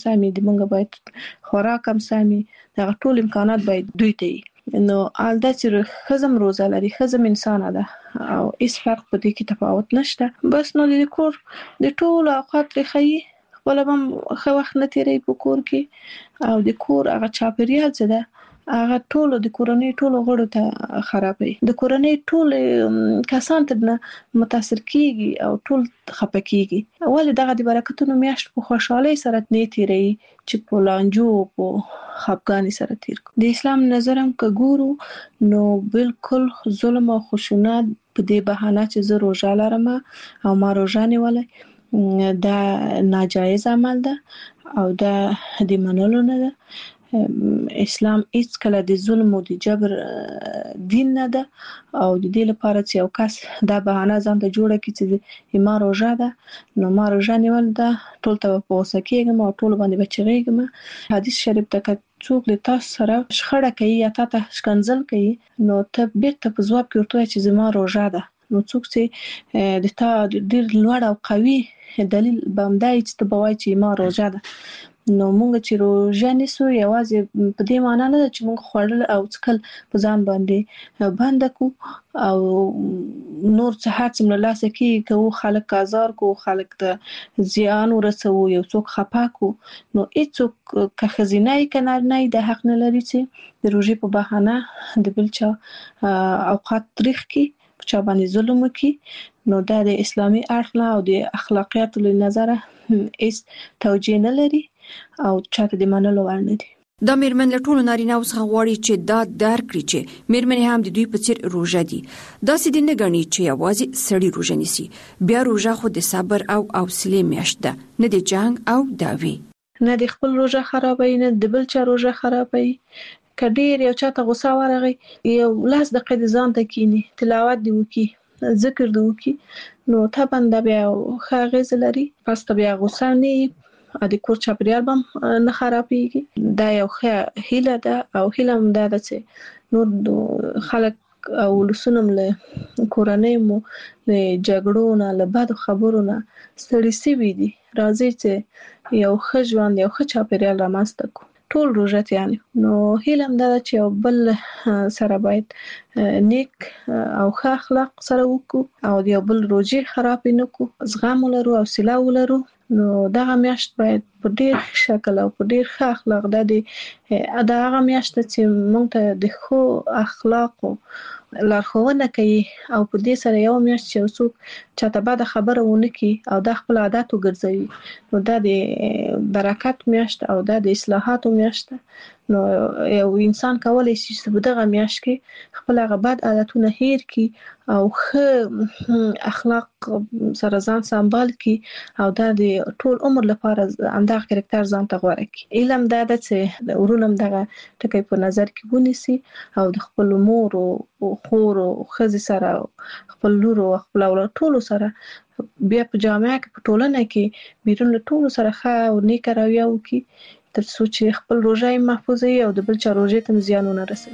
سمي د موږ باید خوراک هم سمي، دغه ټول امکانات باید دوی ته وي. نو البته چې ښځه روزه لري، ښځه انسان ده او هیڅ فرق په دې کې تفاوت نشته. بس نو د کور د ټول اوقات لخي خپل هم ښه وخت نه تیری په کور کې، او د کور هغه چاپیریال څه ده هغه ټول د کورنۍ ټول غړو ته خرابوي، د کورنۍ ټول کسان ته متاثر کیږي او ټول خپه کیږي. ولې دغه د برکتونو میاشت په خوشحالۍ سره نه تیری چې په لانجو په خپګانی سره تیر کو. د اسلام نظرم که ګورو نو بالکل ظلم او خشونت په دې بهانه چې زه روزه لرم او ما روزه نیولې دا ناجایز عمل ده او دا د منلو نه ده. اسلام هیڅ کله د ظلم او د جبر دین نه ده او د دې لپاره چې یو کس دا بهانه ځان ته جوړه کړي چې ما روزه ده نو ما روزه نیول ده ټول ته په وسکیږم او ټول باندې بچیږم. حدیث شریف ته څوک له تاسو سره شخړه کوي یا تاسو شکنځل کوي نو ته بیرته په ځواب کې ورته چې زما روزه ده، نو څوک چې د تا ډیر لوړ او قوي دلیل بامدای چې ته بوای چې ما روزه ده. نو مونږ چې روزه نیسو یوازې په دې معنی نه ده چې مونږ خوړل او څکل په ځان باندې بند کو او نور څه هڅه مله لاسه کې کوو، خلک آزار کو، خلک ته زیان ورسو، یو څوک خپا کو. نو هیڅوک که خزینه کنه نه د حق نه لري چې د روزي په بهانه د بل چا اوقات تاریخ کې چا باندې ظلم وکي. نو دا د اسلامي اړخ نه او د اخلاقیات له نظره هیڅ توجیه نه لري او چاته د منلو وړ نه دي. دا میرمن له ټولو نارینه‌و څخه غواړي چې دا درک کړي چې میرمنې هم د دوی په څیر روزه دي. داسې دي نه ګڼي چې یوازې سړي روزه نیسي. بیا روزه خو د صبر او حوصلې میاشت ده، نه د جنگ او دعوی. نه د خپل روزه خرابوي نه د بل چا روزه خرابوي. کډیر یو چاته غوسه ورغی یو لاس دقیقې د ځان ته کینی تلاوت دی وکي ذکر دی وکي نو ته باندې بیا خاغز لري پس ته بیا غوسه نه د کور چاپیریال هم نه خرابېږي. دا یو ښه هیله ده او هیله هم ده چې نور خلک او لسونم له کورنۍ مو له جګړو نه له بد خبرو نه ستړي سوي دي. راځي چې یو ښه ژوند یو ښه چاپیریال رامنځته کړو ټول روزه یعنی. نو هیله هم ده چې یو بل سره باید نیک او ښه اخلاق سره وکړو او یو بل روزي خراب نه کو، زغم ولرو او حوصله ولرو. نو دغه میاشت باید په ډیر شکل او په ډیر ښه اخلاق د هغه میاشت چې موږ ته د ښو اخلاقو لارښوونه کوي او په دې سره یو میاشت چې څوک چاته بد خبره ونه کوي او د خپل عادت وګرځوي نو دا د برکت میاشت او دا د اصلاحاتو میاشت. نو یو انسان کولای شي چې په دغه میاشت کې خپل هغه بد عادتونه هیر کړي او ښه اخلاق سره ځان سمبال کړي او دا د ټول عمر لپاره همدغه کریکټر ځان ته غوړه کړي. علم دا ده چې ورونم دغه ټکی په نظر کې ونیسي او د خپل مور او خور او خزي سره خپل لور او خپل اولاد ټول سره بیا په جامعه کې په ټولنه کې بیرون له ټول سره ښه او نیک رویه وکړي تر څو چې خپل روزه محفوظ وي او د بل چا روزه ته زیان ونه رسوي.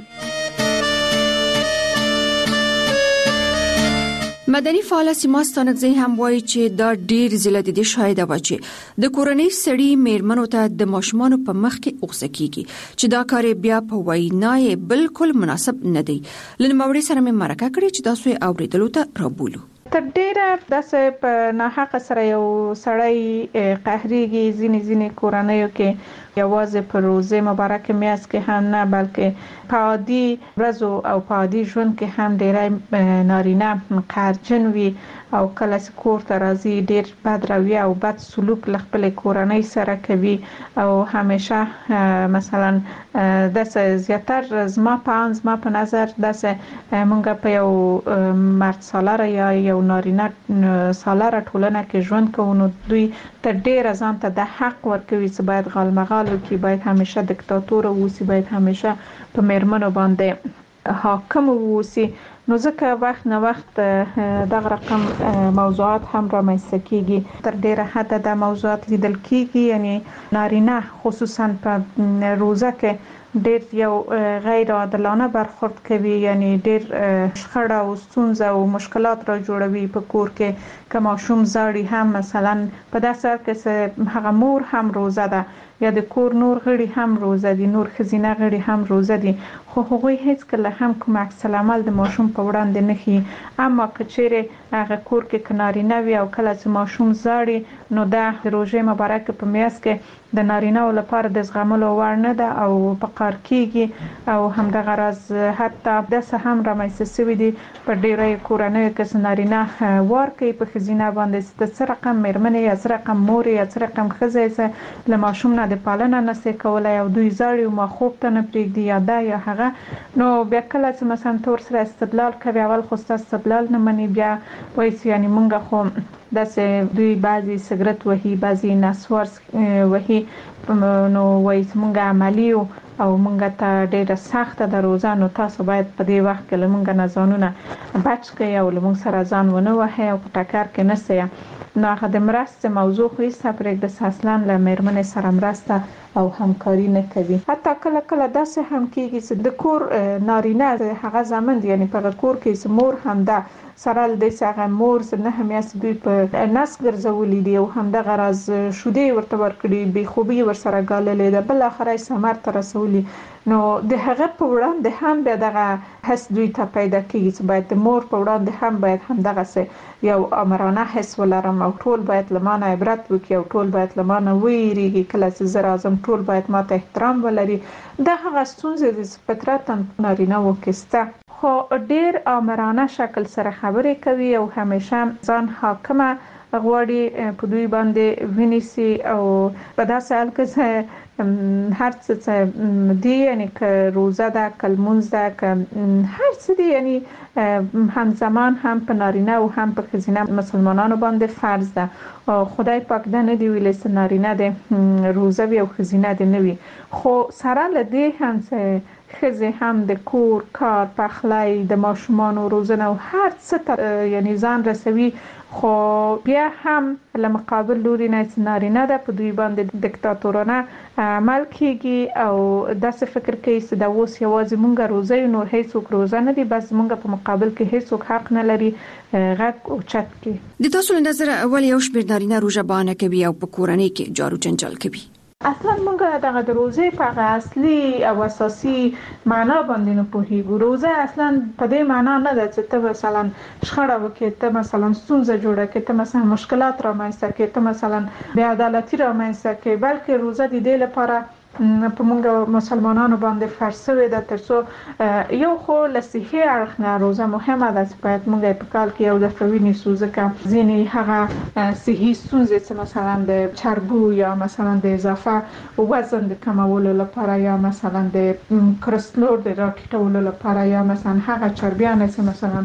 مدني فعال سیما ستانکزی هم وایي چې دا ډیر زله د دې شاهده و چې د کورنۍ سړي میرمنو ته د ماشومانو په مخ کې اوغسه کیږي چې دا کار بیا په وینای بالکل مناسب نه دی. لنموړي سره مې مرکه کړې چې تاسو یې اوریدلو ته رابولو. تر ډیره داسې په ناحق سره یو سړی قهريږي ځینې کورنیو کې یوازې په روزه مبارک میاشت کې هم نه بلکې په عادي ورځو او په عادي ژوند کې هم ډیره نارینه قهرجن وي او کله چې کور ته راځي ډیر بد رویه او بد سلوک له خپل کورنۍ سره کوي او همیشه مثلا داسې زیاتر زما په نظر داسې مونږ په یو مرد سالار یا یو نارینه سالار ټولنه کې ژوند کوو نو دوی تر ډیره ځان ته د حق ورکوي چې باید غالمغال وکړي، باید همیشه دیکتاتور اوسي، باید همیشه په میرمنو باندې حاکم اوسي. نو ځکه وخت نه وخت دغه رقم موضوعات هم رامنځته کیږي. تر ډیره حد د موضوعات لیدل کیږي یعنی نارینه خصوصا په روزه کې ډېر یو غیر عادلانه برخورد کوي، یعنی ډېر شخړه او ستونزه او مشکلات را جوړوي په کور کې. که ماشوم زاړي هم مثلا په داسې حال کې هغه مور هم روزه ده یا د کور نور غړي هم روزه دي، نور ښځینه غړي هم روزه دي، خو هغوی هیڅ کله هم کوم عکس العمل د ماشوم په وړاندې نه ښيي. اما که چیرې هغه کور کې نارینه وي او کله چې ماشوم زاړي نو دا د روژې مبارکه په میاشت کې د نارینه‌و لپاره د زغملو وړ نه ده او په قهر کېږي. او همدغه راز حتی داسې هم رامنځته شوي دي په ډېرو کورنیو کې چې نارینه وار کوي په ښځینه باندې چې څه رقم مېرمنې یا څه رقم مور یا څه رقم ښځه یې له ماشوم نه د پالنه نشي کولای او دوی زاړي او ما خوب ته نه پرېږدي یا دا یا هغه. نو بیا کله چې مثلا تور سره استدلال کوي، اول خو استدلال نه مني، بیا وایي چې یعنی مونږ خو داسې دوی بعضی سګرټ وهي، بعضی نسوار وهي، نو وایي چې مونږ عملی او مونږ ته ډېره سخته د روزه، نو تاسو باید په دې وخت کې له مونږ نه ځانونه بچ کړئ او له مونږ سره ځان ونه وهئ او په ټکر کې نه سئ. نو هغه د مرستې موضوع خو هیڅ پرېږده، اصلا له مېرمنې سره مرسته او همکاري نه کوي. حتی کله کله داسې هم کېږي چې د کور نارینه هغه زامن دي، یعنی په کور کې مور هم ده سره د هغه مور نه هم یاست دوی په نس ګرځولې دي او همدغه راز شودې ورته ورکړي، بې خوبي ورسره ګاللې ده، بل اخر یې ثمر ته رسولي. نو د هغه په وړاندې هم بیا دغه حس دوی ته پیدا کېږي چې باید د مور په وړاندې هم باید همدغه یو امرانه حس ولرم او ټول باید له مانه عبرت وکړي او ټول باید له مانه ویریږي، کله چې زه راځم ټول باید ماته احترام ولري. دا هغه ستونزې د فطرتا نارینه وکسته، خو ډېر امرانه شکل سره خبرې کوي او همیشه ځان حاکمه غواړي په دوی باندې ونیسي او په داسې حال کې هر څه دی، یعنی که روزه ده، که لمونځ ده، که هر څه دی، یعنی همزمان هم په نارینه او هم په ښځینه مسلمانانو باندې فرض ده. خدای پاک دا نه دی ویلي چې نارینه د روزه وي او ښځینه د نه وي، خو سره له دې هم چې ښځې هم د کور کار، پخلی، د ماشومانو روزنه او هر څه ته یعنی ځان رسوي، خو بیا هم له مقابل لوري نه چې نارینه ده په دوی باندې دیکتاتورانه عمل کېږي او داسې فکر کوي چې دا اوس یوازې مونږ روزه یو، نور هیڅوک روزه نه دي، بس مونږ په مقابل کې هیڅوک حق نه لري غږ اوچت کړي. د تاسو له نظره اول یو شمېر نارینه روژه بانه کوي او په کورنۍ کې جارو جنجال کوي. اصلا مونږ دغه د روزې په هغه اصلي او اساسي معنا باندې نه پوهیږو. روزه اصلا په دې معنا نه ده چې ته مثلا شخړه وکړې، ته مثلا ستونزه جوړه کړې، ته مثلا مشکلات رامنځته کړې، ته مثلا بې عدالتي رامنځته کړې، بلکې روزه د دې لپاره په مونږ مسلمانانو باندې فرض شوی ده ترڅو یو خو له صحي اړخ نه روزه مهمه ده چې باید مونږ په کال کې یو دفعه ونیسو، ځکه ځینې هغه صحي ستونزې چې مثلا د چربو یا مثلا د اضافه وزن د کمولو لپاره یا مثلا د کلسترول د راټیټولو لپاره یا مثلا هغه چربیانه چې مثلا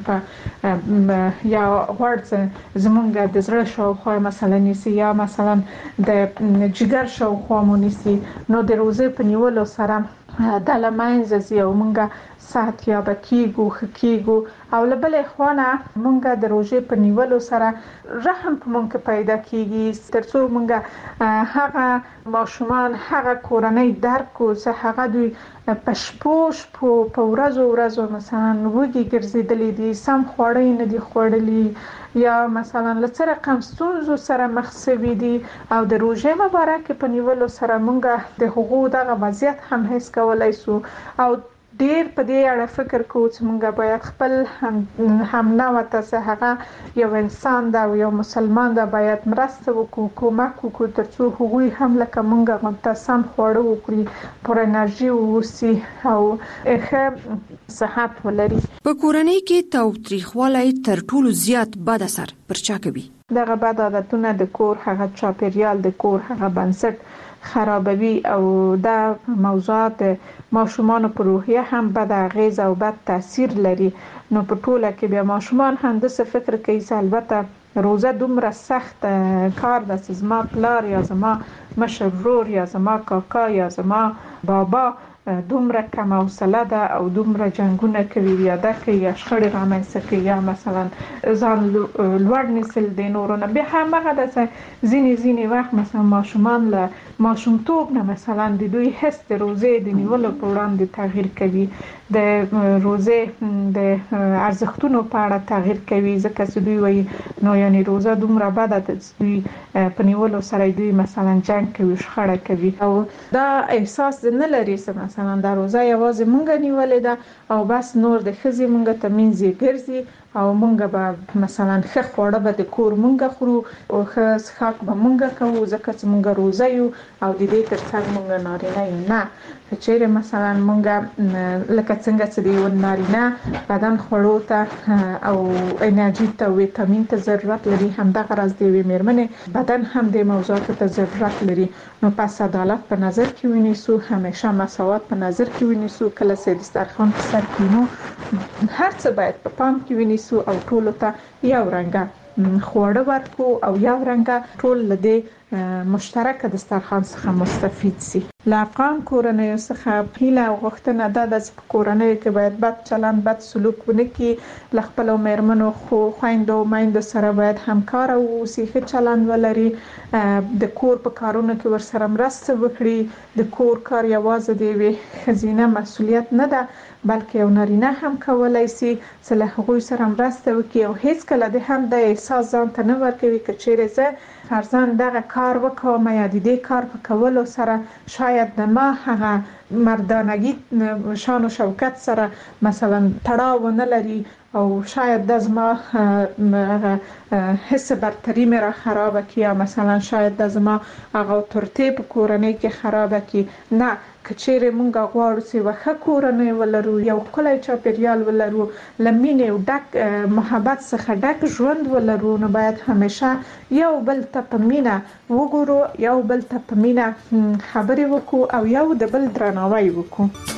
په یا غوړ زمونږ د زړه شاوخوا مثلا نیسي یا مثلا د جګر شاوخوا مو نیسي، نو د روزه په نیولو سره د لمنځه زی او مونږه صحت یاب کیږو خکیږو او لبلې خوانه مونږه د روزه په نیولو سره رحم په مونږ پیدا کیږي، ترڅو مونږه هغه ماشومان هغه کورنۍ درک کو چې هغه دوی پښپوش په ورځو مثلا وګي ګرځیدلې دي، سم خوړې نه دي خوړلې یا مثلا لڅ رقم ستونزو سره مخ شوي دي او د روزه مبارک په نیولو سره مونږه د حقوق دغه وضعیت هم هیڅ کولای سو او ډیر په دې اړه فکر کوو چې مونږ باید خپل هم نوته چې هغه یو انسان دا او یو مسلمان دا باید مرسته وکړو، کومک وکړو ترڅو هغوی هم لکه مونږ غوښتل سم خواړه وکړي، پر انرژي ووسي او ښه صحت ولري. په کورنۍ کې تاوتریخوالی تر ټولو زیات بد اثر پر چا کوي؟ دغه بد عادتونه د کور هغه چاپیریال، د کور هغه بنسټ خرابوي او دا موضوعات ماشومان په روحیه هم بد اغیز او بد تاثیر لري. نو په ټوله کې بیا ماشومان هم د څه فکر کوي چې البته روزه دومره سخت کار ده چې زما پلار یا زما مشر ورور یا زما کاکا یا زما بابا دومره کم حوصله ده او دومره جنگونه کوي یا د کوي شخړې رامنځته کوي یا مثلا ځان لوړ نیسل د نورو نه. بیا همغه د ځینې وخت مثلا ماشومان له ماشومتوب نه مثلا د دوی حس د روزې د نیولو په وړاندې تغییر کوي، د روزې د ارزښتونو په اړه تغییر کوي، ځکه چې دوی وایي نو یعنی روزه دومره بده ده چې دوی په نیولو سره دوی مثلا جنگ کوي، شخړه کوي او دا احساس نه لري چې مثلا دا روزه یوازې مونږ نیولې ده او بس نور د ښځې مونږ ته منځي ګرځي او مونږ به مثلا ښه خواړه به د کور مونږ خورو او ښه څښاک به مونږ کوو ځکه چې مونږ روزه یو او د دې ترڅنګ مونږ نارینه یو. نه، چیرې مثلا مونږ لکه څنګه چې د نارینه بدن خوړو ته او انرژي ته ویټامین ته ضرورت لري، همدغه راز د میرمنې بدن هم د موضوعاتو ته ضرورت لري. نو پس عدالت په نظر کې ونیسو، همیشه مساوات په نظر کې ونیسو، کله چې دسترخوان په سر کینو هر څه باید په پام کې ونیسو او ټول ته یو رنګه خواړه ورکو او یو رنګه ټول لدې مشترک دسترخوان څخه مستفید سي. له افغان کورنیو څخه هیله او غوښتنه ده چې په کورنیو کې باید بد چلند بد سلوک ونه کړي، له خپل میرمنو خویندو میندو سره باید همکار او ښه چلند ولري، د کور په کارونو کې ورسره مرسته وکړي. د کور کار یوازې د یوې ښځینه مسؤلیت نه ده بلکې یو نارینه هم کولای شي چې له هغوی سره مرسته وکړي او هیڅ کله د هم د احساس ځان ته نه ورکوي که چیرې زه فرضاً دغه کار وکوم یا د دې کار په کولو سره شاید د ما هغه مردانگی شان و شوکت سره مثلا تړاو نه لري او شاید د زما حس برتری مې را خراب کی یا مثلا شاید د زما هغه ترتیب کورنۍ کې خراب کی. نه، کچېره مونږ غواړو چې وخت کورنۍ ولرو، یو کله چاپیریال ولرو، لمینه او ډک محبت څخه ډک ژوند ولرو، نو باید همیشه یو بل ته په مینه وګورو، یو بل ته په مینه خبرې وکړو او یو د بل درناوی وکړو.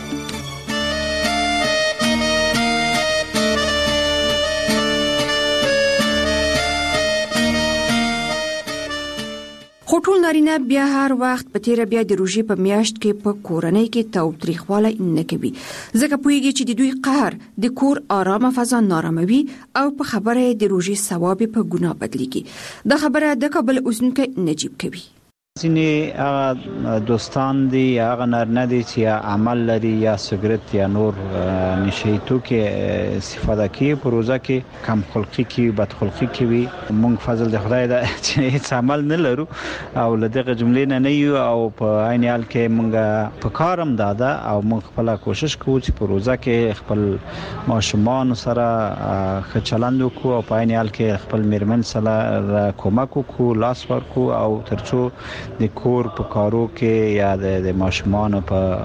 خو ټول نارینه بیا هر وخت په تیر بیا د روژې په میاشت کې په کورنۍ کې تاوتریخوالی نه کوي، ځکه پوهیږي چې د دوی قهر د کور آرامه فضا ناراموي او په خبره د روژې ثواب په ګناه بدلیږي. دا خبره د کابل اوسنیکي نجیب کوي. ځینې هغه دوستان دي هغه نارینه دي چې عمل لري یا سګرټ یا نور نشي توکي استفاده کوي، په روزه کې کم خلقي کوي، بد خلقي کوي. مونږ فضل د خدای دا چې هیڅ عمل نه لرو او لدغه جملې نه یو او په عین حال کې مونږ په کارم دادا او مونږ خپل کوشش کوو چې په روزه کې خپل ماشومان سره ښه چلند وکړو او په عین حال کې خپل میرمن سره کومک وکړو، لاس ورکړو او ترڅو د کور په کارو کې یا د ماشومان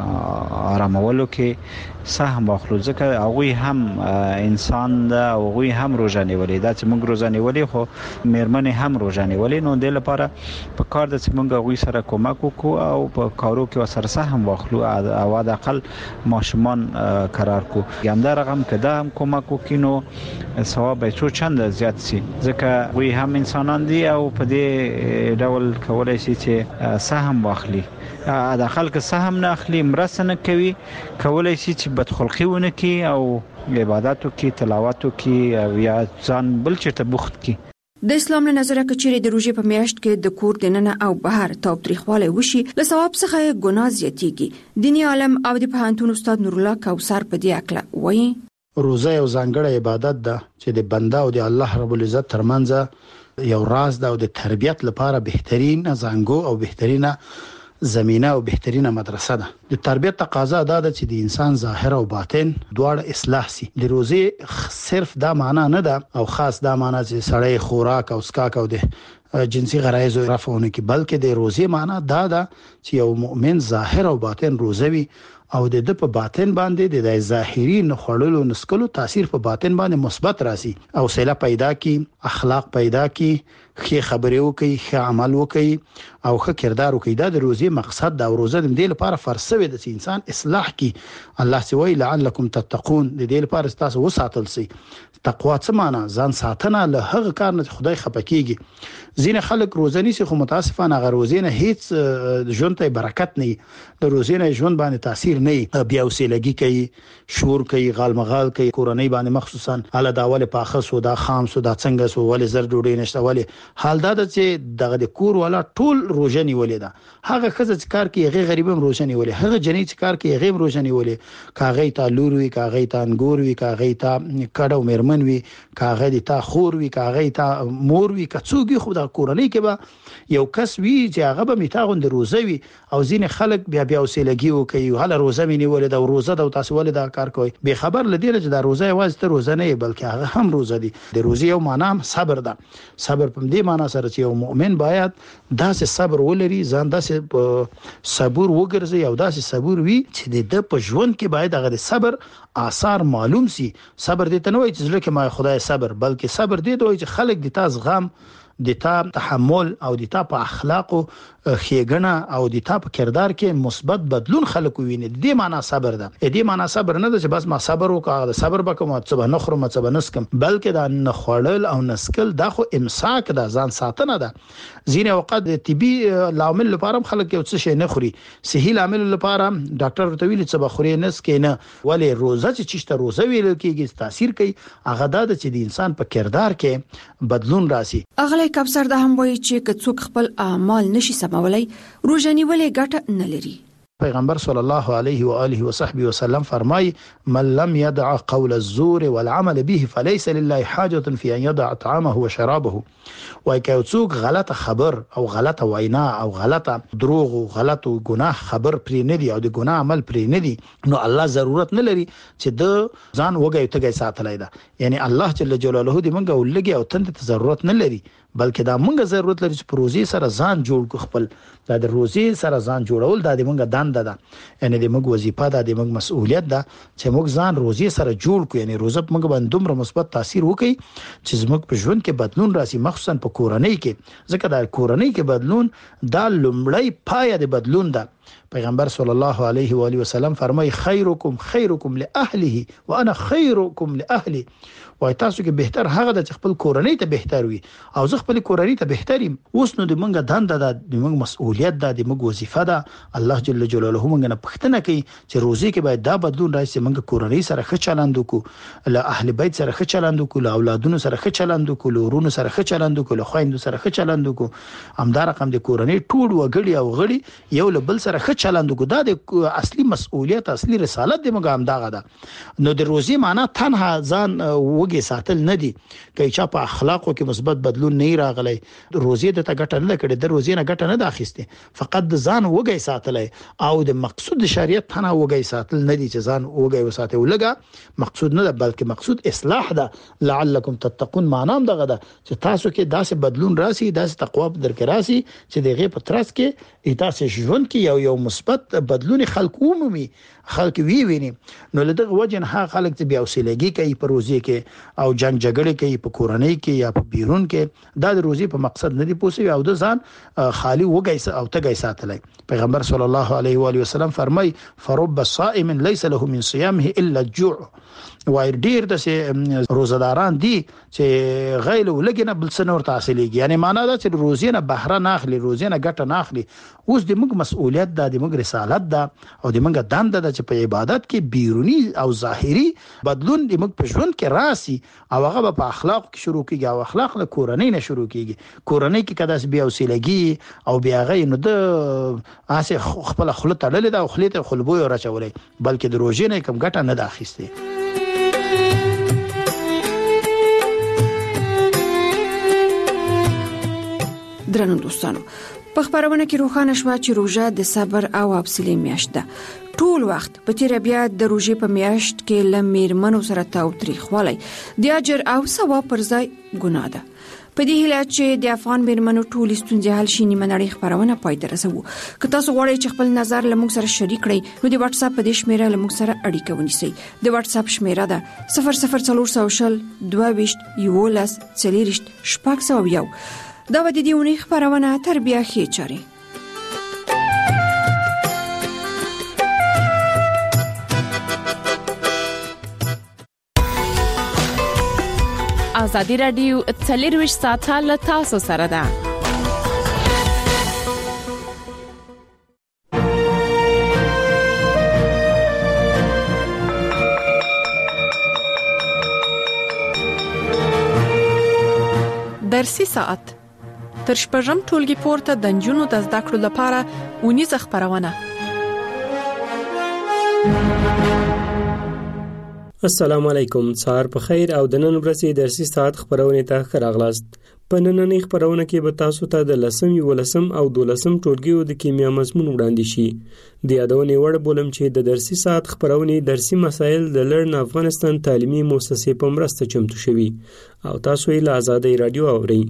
په آرامولو کې سهم واخلو، ځکه هغوی هم انسان ده او هغوی هم روزه نیولې ده چې موږ روزه نیولې خو میرمنې هم روزه نیولې. نو د لپاره په کار د چې موږ هغوی سره کومک وکړو او په کارو کې سره سهم واخلو او د اقل ماشومان قرار کو. همدا رقم که ده هم کومک وکړي نو ثواب به څو چند زیات شي، ځکه هغوی هم انسانان دي او په دې ډول کولای شي چې سهم واخلي. د خلک سهم نه اخلي، مرسته نه کوي، کولای شي چې بدخلقي ونه کوي او عبادتو کې تلاوتو کې او یا ځان بل چېرته بوخت کی. د اسلام له نظره کچېره د روژې په میاشت کې د کور دننه او بهر تاوتریخوالی وشي، له ثواب څخه ګناه زیاتېږي. دیني عالم او د پوهنتون استاد نور الله کوثر په دې اړه وایي: روزه یو ځانګړی عبادت ده چې د بنده او د الله رب العزت ترمنځ یو راز ده او د تربیت لپاره بهترین زنګو او بهترینه زمينه او بهترینه مدرسه ده. د تربیت تقاضا ده چې د انسان ظاهر او باطن دواړه اصلاح سي. د روزه صرف دا معنا نه ده او خاص دا معنا چې سړی خوراک او اسکاک او د جنسي غرایز رفعونه کې، بلکې د روزه معنا دا ده چې یو مؤمن ظاهر او باطن روزوي او د په باطن باندې د ظاهري نخړلو نسکلو تاثیر په باطن باندې مثبت راسي او سیله پیدا کی، اخلاق پیدا کی، ښه خبرې وکي، ښه عمل وکي او ښه کردار وکي. دا د روزي مقصد دا. روزه د دې لپاره فرض وي د انسان اصلاح کی. الله سوی لعلکم تتقون، د دې لپاره تاسو وساتل سي. تقوا څه معنا؟ ځان ساتنه له هغه کار نه خدای خپکیږي. ځینې خلک روزه نیسي خو متاسفانه هغه روزه نه هیڅ ژوند ته برکت نه د روزه نه ژوند باندې تاثیر نه بیا وسیلګي کوي شور کوي غالمغال کوي کورنۍ باندې مخصوصا اله داول پاخه سو دا خام سو دا څنګه سو ولې زر ډوډۍ نشته ولې حال دا چې دغه د کور والا ټول روزه نیولې ده هغه خزه چې کار کوي هغه غریبم روزه نیولې هغه جنې چې کار کوي هغه روزه نیولې کاغې تا لور وی کاغې تا انګور وی کاغې تا کډو مرمن وی کاغې د تا خور وی کاغې تا مور وی کڅوګي خو د کورنۍ کې به یو کس وی چې هغه به میتاغون د روزه وی او ځین خلک بیا وسیلګي وکي هله روزه مې نیولې دا روزه د تاسو ولې دا کار کوي به خبر لدی چې دا روزه واز ته روزه نه بلکې هغه هم روزه دي د روزه یو معنی صبر ده صبر په دې معنی سره چې یو مؤمن باید داسې صبر ولري ځان داسې صبر وګرځي او داسې صبر وي چې د په ژوند کې باید هغه د صبر آثار معلوم سي صبر دې ته نه وایي چې ځکه ما خدای صبر بلکې صبر دې ته وایي چې خلک د تاسو غم د تا تحمل او د تا په اخلاق او خېګنه او د تا په کردار کې مثبت بدلون خلک ویني د معنا صبر ده د معنا صبر نه ده چې بس ما صبر وکړم صبر وکم او څه نه خورم څه نسکم بلکې دا نه خړل او نسکل دا خو امساک ده ځان ساتنه ده ځینې وخت د طبي لامل لپاره خلک یو څه شي نه خوري صحي لامل لپاره ډاکټر ورته ویل چې بخوري نسکې نه ولې روزه چې روزه ویل کېږي تاثیر کوي هغه دا چې د انسان په کردار کې بدلون راسي اغلی کبسر د هم وایي چې کڅوک خپل اعمال نشي سمولای روزنی ولې ګټه نه لري پیغمبر صلی الله علیه و آله و صحبه وسلم فرمای من لم يدع قول الزور والعمل به فليس لله حاجه في ان يدع طعامه وشرابه وای که څوک غلطه خبر او غلطه وینا او غلطه دروغ او غلطه ګناه خبر پرې نه دی او د ګناه عمل پرې نه دی نو الله ضرورت نه لري چې د ځان وګي تګي ساتلای دا یعنی الله جل جلاله دې منګه ولګي او تند ته ضرورت نه لري بلکې دا منګه ضرورت لري چې پروژې سره ځان جوړ کو خپل دا د روزي سره ځان جوړول دا د منګه دند ده یعنی د منګه وظیفه ده د منګه مسؤلیت ده چې موږ ځان روزي سره جوړ کو یعنی روزه منګه باندې دومره مثبت تاثیر وکي چې زموږ په ژوند کې بدلون راسي مخصوصا په کورنۍ کې ځکه دا کورنۍ کې بدلون دا لومړی پایه د بدلون ده پیغمبر صلی الله علیه و آله وسلم فرمای خیرکم لاهله وانا خیرکم لاهلی وای تاسو کې بهتر هغه د خپل کورنۍ ته بهتر وي او زه خپل کورنۍ ته بهتریم اوس نو د منګه دند ده د منګه مسؤلیت ده د منګه وظیفه ده الله جل جلاله منګه نه پښتنه کوي چې روزي کې باید دا بدلون راشي منګه کورنۍ سره ښه چلند وکړو له اهل بیت سره ښه چلند وکړو له اولادونو سره ښه چلند وکړو له ورونو سره ښه چلند وکړو له خويندو سره ښه چلند وکړو همدا رقم د کورنۍ ټول وګړي او غړي یو له بل سره ښه چلند وکړو دا د اصلي مسؤلیت اصلي رسالت د منګه همداغه ده نو د روزي معنی تنها ځان وګي ساتل نه دي کای چا په اخلاقو کې مثبت بدلون نه راغلی روزي د ته ګټه نه کړي د روزي نه ګټه نه د اخیسته فقط د ځان وګي ساتلای او د مقصود شریعت تنها وګي ساتل نه دي چې ځان وګي وساته ولګه مقصود نه ده بلکې مقصود اصلاح ده لعلکم تتقون معنی دغه ده چې تاسو کې داسې بدلون راسي داسې تقوا درک راسي چې دغه په ترڅ کې تاسو ژوند کې یو مثبت بدلون خلق عمومي خلق ویني نو لدغه وجه نه خلک ته بیا وسیلګي کوي په روزي کې او جنگ جګړه کوي په کورنۍ کې یا په بیرون کې دا د روزي په مقصد نه دی پوسي او د ځان خالی وګي او تګي ساتلای پیغمبر صلی الله علیه و آله وسلم فرمای فرب صائم ليس له من صيامه الا الجوع وای ډیر د روزداران دي چې غیل ولګنه بل سنور تحصیلېږي یعنی معنا دا چې روزي نه بهره نه اخلي روزي نه ګټه نه اخلي اوس د موږ مسؤلیت ده د موږ رسالت ده او د موږ دند ده چې په عبادت کې بیرونی او ظاهري بدلون د موږ په ژوند کې راسي او هغه په اخلاق کې شروع کیږي او اخلاق له کورنۍ نه شروع کیږي کورنۍ کې کداس بیا وسیلګي او بیا غي نو د اسه خپل خلط تړلې ده او خلیته خلبوي راچولې بلکې د روزي نه کم ګټه نه داخسته درنو دوستانو په خبرونه کې روښانه شو چې روزه د صبر او حوصله میاشت ده ټول وخت په تیر بیا د روزي په میاشت کې لمیرمنو سره تاوتریخوالی د اجر او ثواب پر ځای ګناه ده په دې هیله چې د افغان میرمنو ټول ستونزې حل شي نیمه نړۍ خبرونه پای ته رسوو که تاسو غواړئ چې خپل نظر لموږ سره شریک کړئ نو د واتس اپ په دې شمیره لموږ سره اړیکه ونیسئ د واتس اپ شمیره ده 004022 دا به د دیونی خبرونه تربیه خې چاري ازادي رادیو 24 ساعته له تاسو سره ده درسي ساعت تر شپږم ټولګي پورته د نجونو د زده کړو لپاره ونیزه خبرونه. السلام علیکم، سهار په خیر او د نن ورځې درسي ساعت خبرونه ته ښه په نننۍ خبرونه کې به تاسو ته د 10 او 12 ټولګیو د کیمیا مضمون وړاندې شي. د یادونې وړ بولم چې د درسي ساعت خبرونه درسي مسایل د لرن افغانستان تعلیمي مؤسسې په مرسته چمتو شوي او تاسو یې له آزادۍ رادیو اورئ.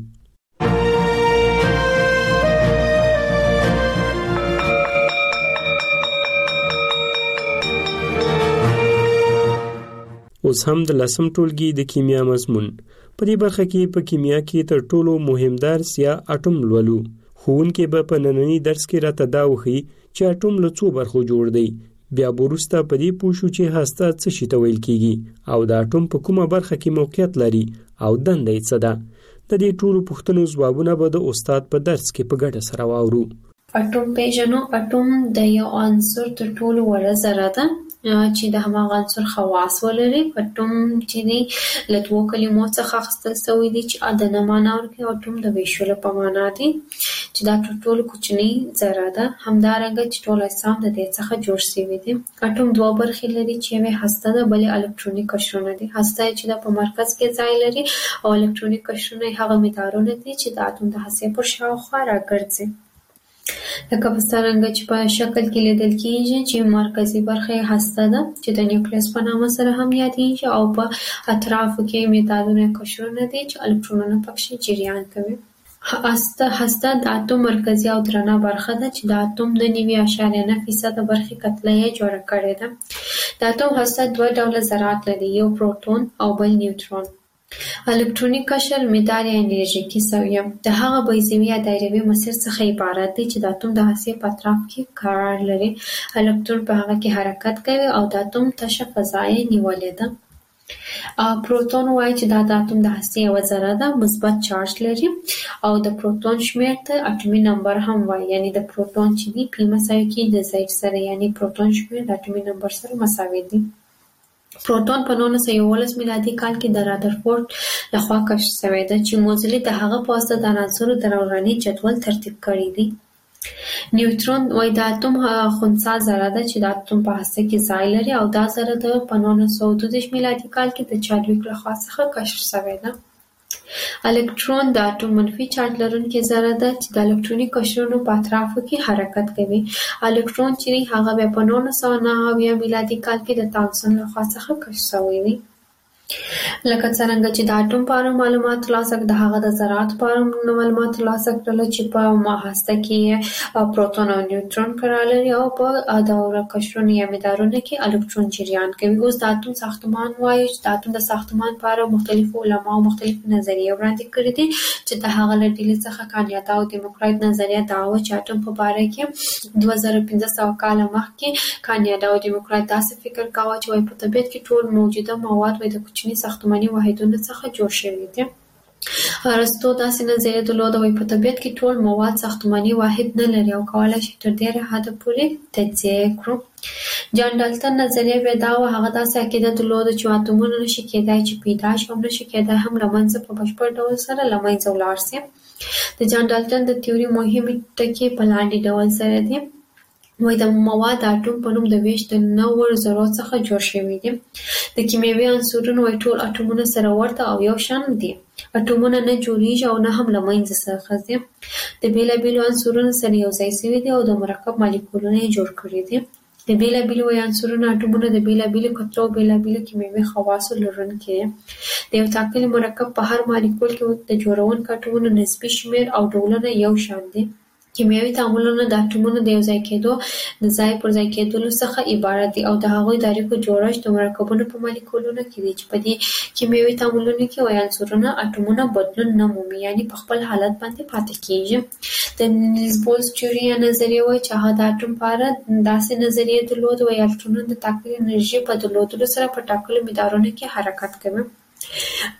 اوس هم د 10 ټولګي د کیمیا مضمون. په دې برخه کې په کیمیا کې تر ټولو مهم درس یا اټوم لولو. ښوونکی به په نننۍ درس کې راته دا وښيي چې اټوم له څو برخو جوړ دی. بیا وروسته په دې پوه شو چې هسته څه شي ته ویل کیږي او د اټوم په کومه برخه کې موقعیت لري او دنده یې څه ده. د دې ټولو پوښتنو ځوابونه به د استاد په درس کې په ګډه سره واورو. اټوم پیژنو. اټوم د یو عنصر تر ټولو وړه ذره ده چې د هماغه عنصر خواص ولري. اټوم چې دی له دوو کلمو څخه اخیستل شوی دی چې د معنا ورکوي. اټوم د ویشلو په معنا دی چې دا تر ټولو کوچنی ذره ده. همدارنګه چې ټول اجسام د دې څخه جوړ شوي دي. اټوم دوه برخې لري چې یوه هسته ده بلې الکترونیک قشرونه دي. هسته چې د په مرکز کې ځای لري او الکترونیک قشرونه هغه مدارونه دي چې د اټوم د هستې پر شاوخوا راګرځي. لکه په څرنګه چې په شکل کې لیدل کېږي چې مرکزي برخه هسته ده چې د نیوکلیس په نامه سره هم یادېږي او په اطرافو کې مدارونه قشرونه دي چې الکترونونه پکې جریان کوي. هسته د اټوم مرکزي او درنه برخه ده چې د اټوم د 9.9% برخې کتله یې جوړه کړې ده. د اټوم هسته دوه ډوله ذرات لري، یو پروټون او بل نیوټرون. الکترونیک قشر مدار یا انرژیکي سویه د هغه بیضوي یا دایروي مسیر څخه عبارت دی چې د اټوم د هستې په اطراف کې قرار لري. الکترون په هغه کې حرکت کوي او د اټوم تشه فضا یې نیولې ده. پروټون وایي چې دا د اټوم د هستې یوه ذره ده، مثبت چارج لري او د پروټون شمېر ته اټومي نمبر هم وایي. یعنی د پروټون چې دی پی مساوي کېږي د زید سره، یعنی پروټون شمېر د اټومي نمبر سره مساوي دی. پروټون په 1911 میلادي کال کې د رادرفورډ لخوا کشف شوی دی چې موزلي د هغه په واسطه د عناصرو د دوراني جدول ترتیب کړی دی. نیوټرون وایي د اټوم خنثی ذره ده چې د اټوم په هسته کې ځای لري او دا ذره د 1922 میلادي کال کې د چارلیک لخوا څخه کشف شوی ده. الکترون د اټوم منفي چارج لرونکې ذره ده چې د الکترونیک قشرونو په اطرافو کې حرکت کوي. الکترون چې دی هغه بیا په 1909 میلادي کال کې د تامسون لخوا څخه کشف شوی دی. لکه څرنګه چې د اټوم په اړه معلومات ترلاسه کړل، د هغه د ذراتو په اړه معلومات ترلاسه کړل چې په هسته کې پروټون او نیوټرون قرار لري او په دوره قشرونو یا مدارونو کې الکترون جریان کوي. اوس د اټوم ساختمان وایي چې د اټوم د ساختمان په اړه مختلفو علماو مختلفې نظریې وړاندې کړې دي چې د هغه له ډلې څخه کانیاتا او دیموکرایت نظریه دا وه چې اټوم په باره کې 2500 کاله مخکې کانیاتا او دیموکرایت داسې فکر کاوه چې وایي په طبیعت کې ټول موجوده مواد وایي د کوچني ساختماني واحدونو څخه جوړ شوي دي. ارسطو داسې نظریه درلوده وایي په طبیعت کې ټول مواد ساختماني واحد نه لري او کولی شي تر ډېره حده پورې تجزیه کړو. جان ډالټن نظریه بیا دا وه، هغه داسې عقیده درلوده چې اتومونه نشي کېدای چې پیدا شي او نشي کېدای هم له منځه په بشپړ ډول سره له منځه ولاړ شي. د جان ډالټن د تیوري مهمې ټکي په لاندې ډول سره دي. وایي د مواد د اټوم په نوم د ویش د 9 ذرو څخه جوړ شوي دي. د کیمیاوي عنصرونو وایي ټول اټومونه سره ورته او یو شان دي. اټومونه نه جوړیږي او نه هم له منځه څخه ځي. د بېلابېلو عنصرونو سره یو ځای شوي دي او د مرکب مالیکولونه یې جوړ کړي دي. د بېلابېلو عنصرونو اټومونه د بېلابېلو کتلو او بېلابېلو کیمیاوي خواصو لرونکي دي. د یو ټاکلي مرکب په هر مالیکول کې د جوړونکو اټومونو نسبي شمېر او ډولونه یو شان دي. کیمیاوي تعاملونه د اټومونو د یو ځای کېدو د ځای پر ځای کېدلو څخه عبارت دي او د هغوی د اړیکو جوړښت د مرکبونو په مالیکولونو کې دی چې په دې کیمیاوي تعاملونو کې وایي عنصرونه اټومونه بدلون نه مومي، یعنې په خپل حالت باندې پاتې کېږي. د نیلز بولز تیوري یا نظریه وایي چې هغه د اټوم په اړه داسې نظریه درلوده وایي الکترونونه د ټاکلې انرژي په درلودلو سره په ټاکلو مدارونو کې حرکت کوي.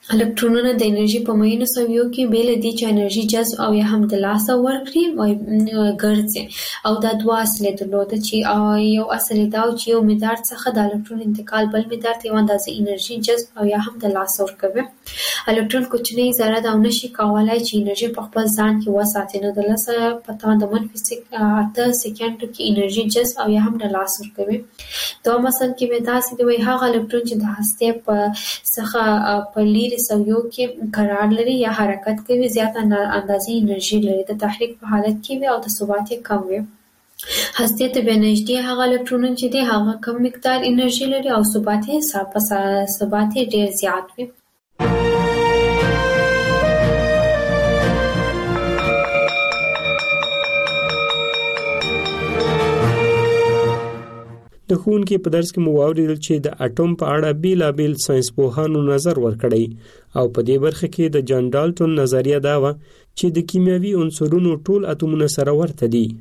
الکترونونه د انرژي په مینو سویو کې بیل دي چې انرژي جذب او یا هم د لاس ورکړي او ګرځي او دا دوه اصلي درلوده چې یو اصلي دا چې یو مدار څخه د الکترون انتقال بل مدار ته یو اندازه انرژي جذب او یا هم د لاس ورکوي. الکترون کوچنی ذره دا نشي کولای چې انرژي په خپل ځان کې وساتي، نو د لاسه په توان د منفي 8 سکند کې انرژي جذب او یا هم د لاس ورکوي. دا مثلا کې به تاسو د هغه الکترون چې د هسته په څخه په لیر سویو کې قرار لري یا حرکت کوي زیات اندازې انرژي لري، د تحریک په حالت کې وي او د ثبات کم وي. هسته ته به نږدې هغه الکترونونه چې دی هغه کم مقدار انرژي لري او ثبات ډیر زیات وي. د ښوونکي په درس کې مو واوریدل چې د اټوم په اړه بیلابیل ساينس پوهانو نظر ورکړی او په دې برخه کې د جان ډالټون نظریه دا و چې د کیمیاوي عنصرونو ټول اتومونه سره ورته دي.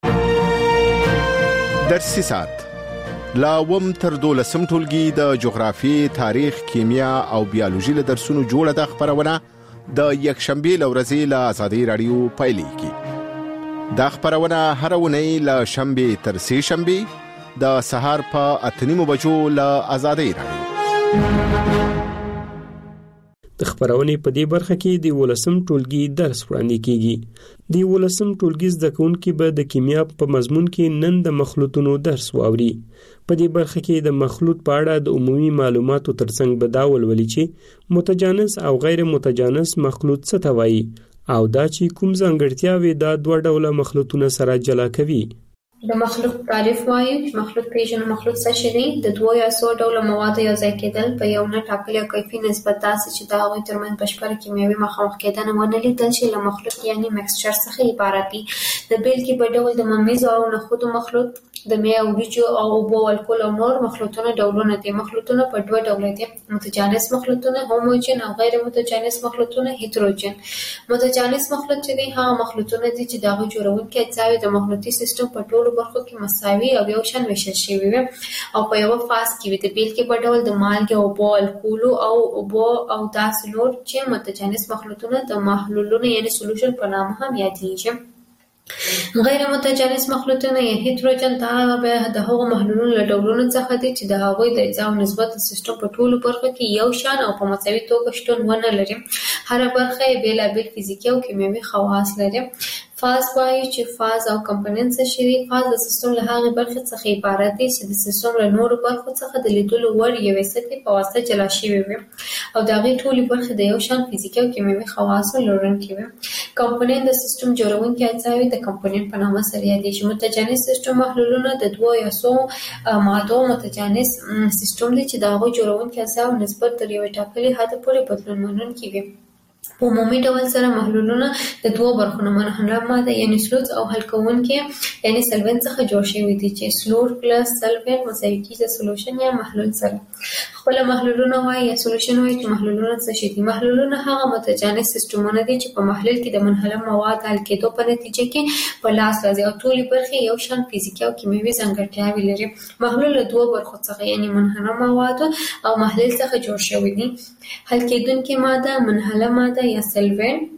درسي سات لا وم تر 12 ټولګي د جغرافي، تاریخ، کیمیا او بیولوژي له درسونو جوړه د خبرونه د یکشنبه لورځي له آزادي رادیو پایلې کی. دا خبرونه هر ونی له شنبه تر سه شنبه د سهار په 8:30 بجو له آزادۍ راډیو. د خبرونې په دې برخه کې د 12م ټولګي درس وړاندې کیږي. د 12م ټولګي زده کوونکي به د کیمیا په مضمون کې نن د مخلوطونو درس واوري. په دې برخه کې د مخلوط په اړه د عمومي معلوماتو ترڅنګ به دا ولولي چې متجانس او غیر متجانس مخلوط څه ته وایي او دا چې کوم ځانګړتیاوې دا دوه ډوله مخلوطونه سره جلا کوي. د مخلوط تعریف وایي چې مخلوط پیژنو. مخلوط څه شی دی؟ د دوه یا څو ډوله موادو یو ځای کېدل په یو نه ټاکلي کیفي نسبت داسې چې د هغوی ترمنځ بشپړه کیمیاوي مخامخ کېدنه ونه لیدل شي له مخلوط یعنی مکسچر څخه عبارت دي. د بیلګې په ډول د ممیزو او نخودو مخلوط، د مې او وریجو او اوبو الکول او نور مخلوطونه ډولونه دي. مخلوطونه په دوه ډوله دي: متجانس مخلوطونه هوموجن او غیر متجانس مخلوطونه هیتروجن. متجانس مخلوط چې دي هغه مخلوطونه دي چې د هغوی جوړونکي اجزاوې د مخلوطي سیستم په ټولو برخو کې مساوي او یو شان ویشل شوي وي او په یو فاز کې وي. د بیلګې په ډول د مالګې، اوبو، الکولو او اوبو او داسې نور چې متجانس مخلوطونه د محلولونو یعنی سولوشن په نامه هم یادېږي. غیر متجانس مخلوطونه یا هیتروجن دا به د هغو محلولونو له ډولونو څخه دي چې د هغوی د اجزاو نسبت د سیستم په ټولو برخو کې یو شان او په مساوي توګه شتون ونه لري. هره برخه یې بیلابیل فزیکي او کیمیاوي خواص لري. فاز وایي چې فاز او کمپوننټ څه شي دي. فاز د سیستم له هغې برخې څخه عبارت دی چې د سیستم له نورو برخو څخه د لیدلو وړ یوې سطحې په واسطه جلا شوي وي او د هغې ټولې برخې د یو شان فزیکي او کیمیاوي خواصو لرونکي وي. کمپوننټ د سیستم جوړونکي اجزاوې د کمپوننټ په نامه سره یادېږي. متجانس سیستم محلولونه د دوه یا څو مادو متجانس سیستم دی چې د هغوی جوړونکي اجزاو نسبت تر یوې ټاکلې حده پورې بدلون منونکي وي. په عمومي ډول سره محلولونه د دوه برخو نه منحله ماده یعنی سلوټ او حل کوونکي یعنی سولوینټ څخه جوړ شوي دي چې سلوټ پلس سولوینټ مساوي کیږي د سولوشن یا محلول سره. خپل محلولونه وایي یا سولوشن وایي چې محلولونه څه شي دي. محلولونه هغه متجانس سیستمونه دي چې په محلول کې د منحله مواد حل کېدو په نتیجه کې په لاس راځي او ټولې برخې یو شان فزیکي او کیمیاوي ځانګړتیاوې لري. محلول له دوه برخو څخه یعنی منحله مواد او محلول څخه جوړ شوی دي. حل کېدونکې ماده، منحله ماده یا سولوینټ،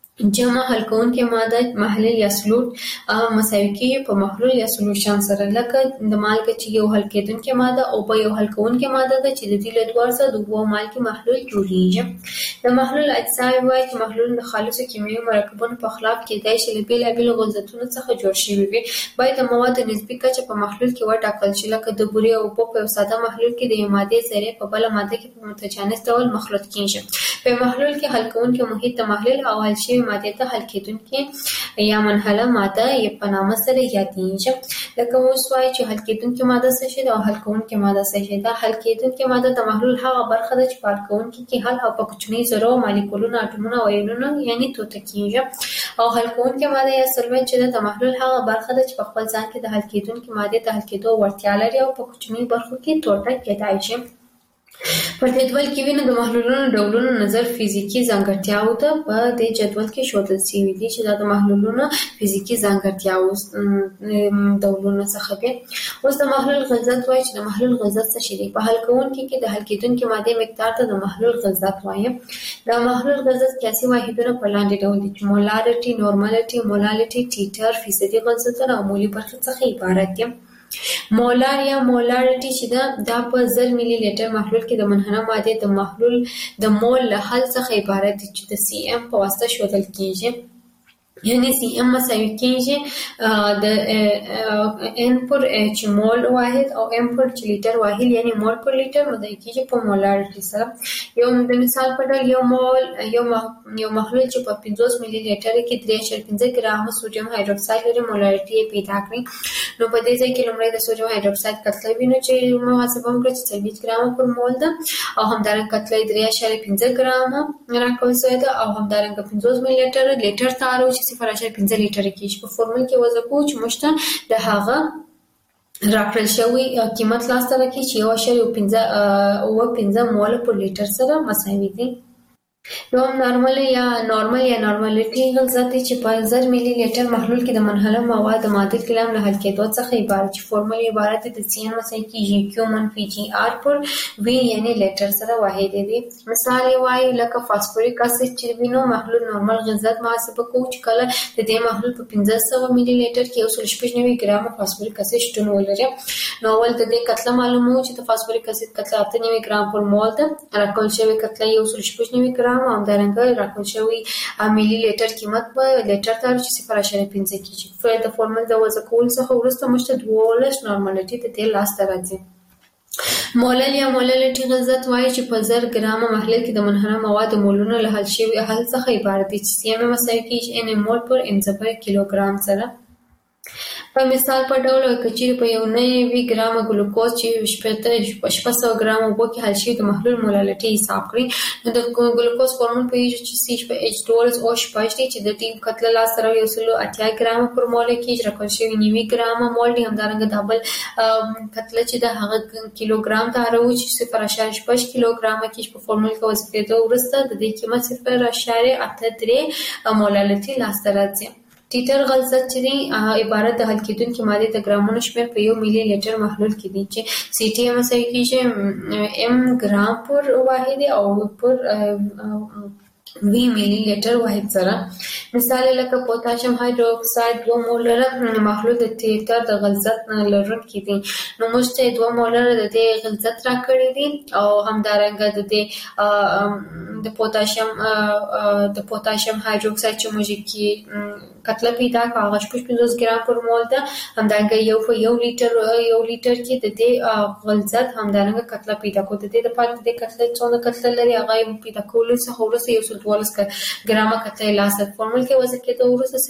جمع حل کوونکې ماده محلول یا سلوټ مساوي کیږي په محلول یا سولوشن سره. لکه د مالګې چې یو حل کېدونکې ماده او په یو حل کوونکې ماده ده چې د دې له دوه څخه د اوبو مالګې محلول جوړیږي. د محلول اجزاوې وایي چې محلول د خالصو کیمیاوي مرکبونو په خلاف کېدای شي له بیلابیلو غلظتونو څخه جوړ شوي وي. باید د موادو نسبي کچه په محلول کې وټاکل شي. لکه د بورې او اوبو په یو ساده محلول کې د یو مادې ذرې په بله ماده کې په متجانس ډول مخلوط کېږي. په محلول کې حل کوونکي محیط د محلول او حل شوي مادې ته حل کېدونکې یا منحله ماده یې په نامه سره یادېږي. لکه اوس وایي چې حل کېدونکې ماده څه شی ده او حل کوونکې ماده څه شی ده. حل کېدونکې ماده د محلول هغه برخه ده چې په حل کوونکي کې حل او په کوچنۍ ذرو، مالیکولونو، اټومونو او ایونونو یعنی توته کېږي. او حل کوونکې ماده یا سولوینټ چې ده د محلول هغه برخه ده چې په خپل ځان کې د حل کېدونکې مادې ته حل کېدو وړتیا لري او په کوچنیو برخو کې ټوټه کېدای شي. په جدول کې وینو د محلولونو ډولونو نظر فزیکی ځانګړتیاو ته په دې جدول کې ښودل شوی دی چې دا د محلولونو فزیکی ځانګړتیاو ډولونه څخه دي. اوس د محلول غلظت وایي چې د محلول غلظت څه شی دی. په حل کوونکي کې د حل کېدونکي ماده مقدار ته د محلول غلظت وایي. د محلول غلظت قیاسي واحدونه په لاندې ډول دي چې مولارټي، نورمالټي، مولالټي، ټیټر، فیصدي غلظتونه او مولي برخه څخه عبارت دي. مولار یا مولارټي چې دا په 1000 ملي لیټر محلول کې د منحنه ماده د محلول د مول له حل څخه عبارت دي چې د سی ام په واسطه ښودل کیږي. یعنی سی ام مساوي کیږي د ان پر اچ مول واحد او ام پر لیټر واحد یعنی مول پر لیټر مضاعف کیږي په مولارټي سره. یو د مثال په ډول یو مول یو محلول چې په 50 ملي لیټر کې 3.5 ګرام سوډیم هایدروکساید لري مولارټي پیدا کړي. نو په دې ځای کې لومړی د سوډیم هایدروکساید کتله وینو چې محاسبه وکړو چې 40 ګرام پر مول ده او همدارنګه کتله 3.5 ګرام راکول شوی ده او همدارنګه 50 ملي لیټر تارو چې 0.5 لیټر کې په فورمول کې وضع کوو چې مشته د هغه راکړل شوی قیمت لاسته راکړي چې 1.15 مول پر لیټر سره مساوي دي. یو نورمال یا نورمالټي غلظت چې په 1000 ملي لیټر محلول کې د منحله مواد معادل کلام له حل کېدو څخه عبارت چې فورمول عبارت د سین مساوي کیږي کیو منفي جی آر پر وی یعنی لیټر سره واحد دي. مثال وایي لکه فاسفوریک اسید چې وینو محلول نورمال غلظت محاسبه کوو چې کله د دې محلول په 1500 ملي لیټر کې 196 ګرام فاسفوریک اسید شتون ولري. نو ول د دې کتله معلومو چې د فاسفوریک اسید کتله 98 ګرام پر مول ده راکول شوی کتله 196 ګرام او همدارنګه راکول شوی ملي لیټر قیمت په لیټر تر چې 0.5 کیږي. د فورمول د وضع کول څخه وروسته مشته 12 نورمالټي ته د لاسته راځي. مولل یا مولالټي غلظت وایي چې په 1000 ګرام محلول کې د منحنه مواد مولونه له حل شوی حل څخه عبارت دي چې سی ام مساوي کیږي ان مول پر ان پر کیلوګرام سره. په مثال په ډول کچیر په یو 90 ګرام ګلوکوز چې 600 ګرام اوبو کې حل شوی د محلول مولالټي حساب کړئ. نو د ګلوکوز فورمول په یوه چې CH2O شپږ دی چې د ټیم کتله لاس سره 180 ګرام پر مول کې راکول شوی 90 ګرام مول دی. همدارنګه دبل کتله چې د هغه کیلوګرام ته راوځي چې 0.5 کیلوګرام کې په فورمول کې وظیفه ورسته د دې قیمت 0.83 مولالټي لاس راځي. ټیټر غلظت چې دی عبارت د حل کېدونکي مادې د ګرامونو شمېر په 1 ملي لیټر محلول کې دی چې سی ټي مساوي کیږي ام ګرام پر واحد او پر 20 ملي لیټر واحد سره. مثال لکه پوتاشیم هایدروکساید 2 مولر محلول د ټیټر د غلظت لرونکي دي. نو موږ ته 2 مولر د دې غلظت راکړي دي او همدارنګه د پوتاشیم هایدروکساید چې موږ کې کتله پیدا کړه هغه 50 ګرام پر مول ده. همدارنګه یو لیټر کې د دې غلظت همدارنګه کتله پیدا کوو. د دې لپاره د کتله څونه کتله لري هغه پیدا کول څخه ورسره 112 ګرام کتله لاسه فورمول کې وضع کېده ورسره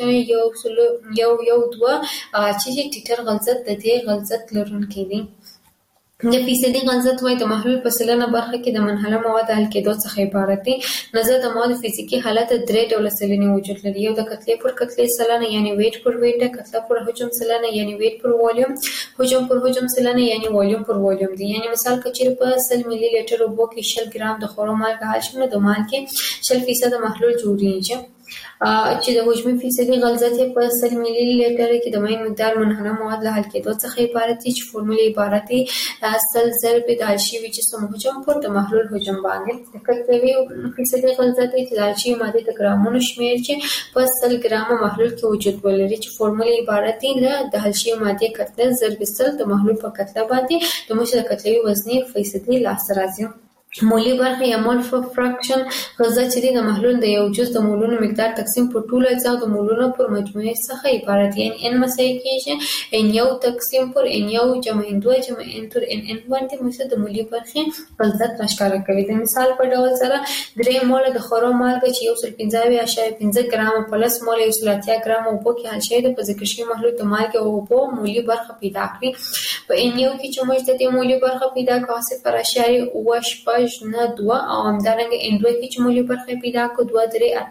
0.112 چې ټیټر غلظت د دې غلظت لرونکي دي. د فیصدي غلظت وایي د محلول په سلنه برخه کې د منحله مواد حل کېدو څخه عبارت دي. نظر د مواد فزیکی حالت 3 ډوله سلنې وجود لري. یو د کتلې پر کتلې سلنه یعنی ویټ پر ویټ ده، کتله پر حجم سلنه یعنی ویټ پر والیوم، حجم پر حجم سلنه یعنی والیوم پر والیوم دي. یعنی مثال کچیر په 100 ملي لیټر اوبو کې 100 ګرام د خورو مالګه حل شي نو د مالګې 100% محلول جوړیږي. چې د حجمي فیصدي غلظت په 100 ملي لیټر کې د مایع مقدار منحنه مواد له حل کېدو څخه عبارت دي چې فورمول عبارت دی 100 ضرب د حل شوي جسم حجم پر د محلول حجم باندې. د کتلوي فیصدي غلظت چې د حل شوي مادې د ګرامونو شمېر چې په 100 ګرامه محلول کې وجود ولري چې فورمول عبارت دی د حل شوي مادې کتله ضرب 100 د محلول په کتله باندې د موږ د کتلوي وزني فیصدي لاسته راځي. مولی برخه یا مول فراکشن غلظت چې د محلول د یو جز د مولونو مقدار تقسیم پر ټولو اجزاو د مولونو پر مجموعه څخه عبارت دی. ان مساوي کیږي ان یو تقسیم پر ان یو جمع ان 2 جمع ان تر ان باندې موږ د مولی برخه غلظت راښکاره کوي. د مثال په ډول سره 3 مول د خورو مالګه چې 115.5 ګرام پلس مول 180 ګرام اوبو کې حل شوی د په ذکر شوي محلول د مالګې او اوبو مولی برخه پیدا کړي. په ان یو کې چې موږ د مولی برخه پیدا کړو 0.2 نه 2 او همدارنګه ان 2 کې چې مولی برخه پیدا کو 2.3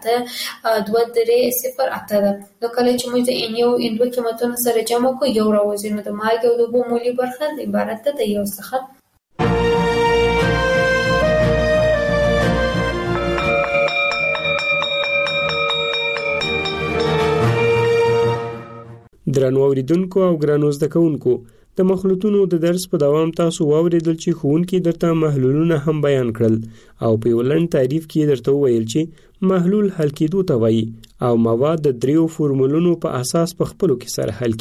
ده. نو کله چې موږ د ان یو ان 2 قیمتونو سره جمع کو یو راوځي نو د مالګې او د اوبو مولی برخه عبارت ده د یو څخه. درنو اوریدونکو او ګرانو زده کوونکو د مخلوطونو د درس په دوام تاسو واوریدل چې ښوونکي درته محلولونه هم بیان کړل او په یو لنډ تعریف کې درته وویل چې محلول حل کېدو ته وایي او مواد د 3 فورمولونو په اساس په خپلو کې سره حل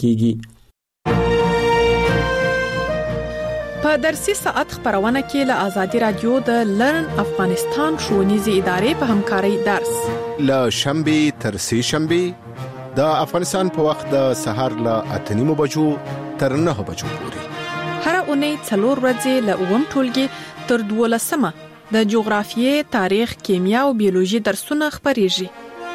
کیږي. په درسي ساعت خبرونه کې له آزادي رادیو د لرن افغانستان ښوونیزي ادارې په همکارۍ درس له شنبه تر سه شنبه د افغانستان په وخت د سحر له 8:30 بجو تر 9 بجو پورې هر اونۍ 4 ورځې له 9 ټولګي تر 12 د جغرافیې، تاریخ، کیمیا او بیولوژي درسونه خبريږي.